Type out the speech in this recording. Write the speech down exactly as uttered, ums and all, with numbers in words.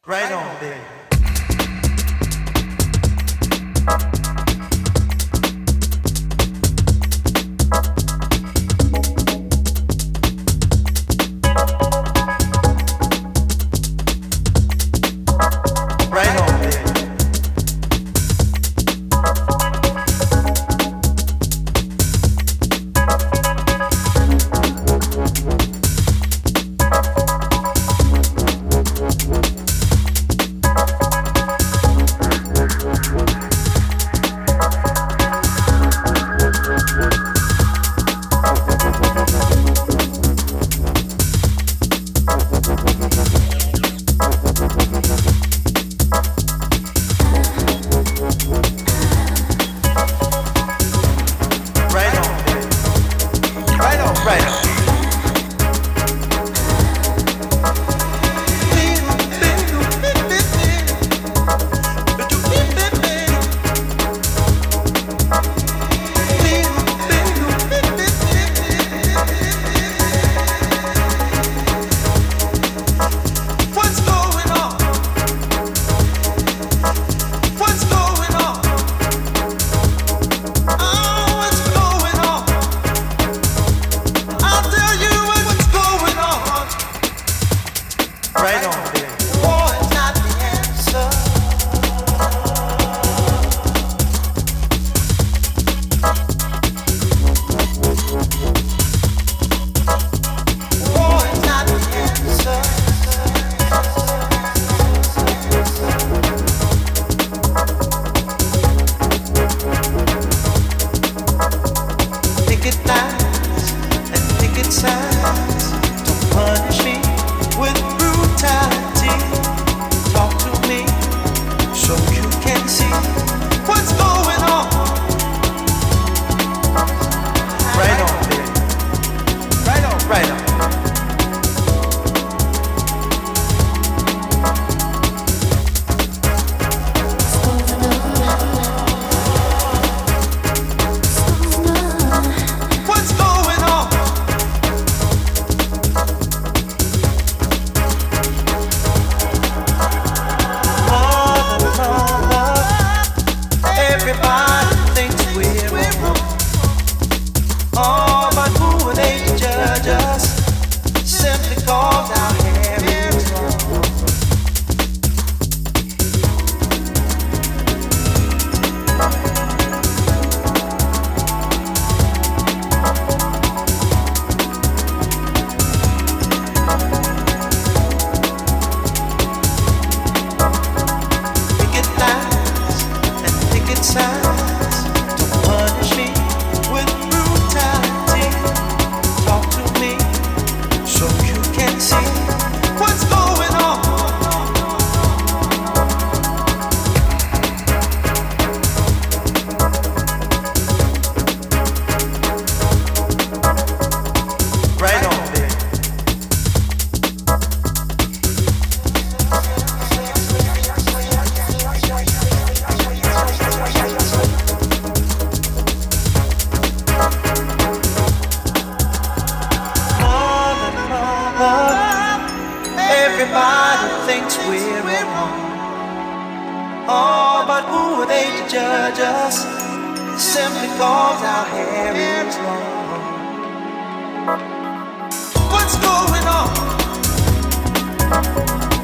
Right on, baby. Right on, baby. Right on, baby. Right on, right on. What's going on? What's going on? Oh, what's going on? I'll tell you what's going on. Right on, baby. War is not the answer. War is not the answer. Picket lines and picket signs. Don't punish me with brutality. Talk to me so you can see what's going on. Right on, baby. Right on, right on. What's going on? Mother, mother, everybody thinks we're wrong. Oh, but who are they to judge us? Simply cause our hair is long. Picket lines and picket signs. Don't punish me with brutality. Talk to me so you can see what's going on. Right on, baby. Mother, mother, everybody thinks we're wrong. Oh, but who are they to judge us? Simply cause our hair is long. What's going on?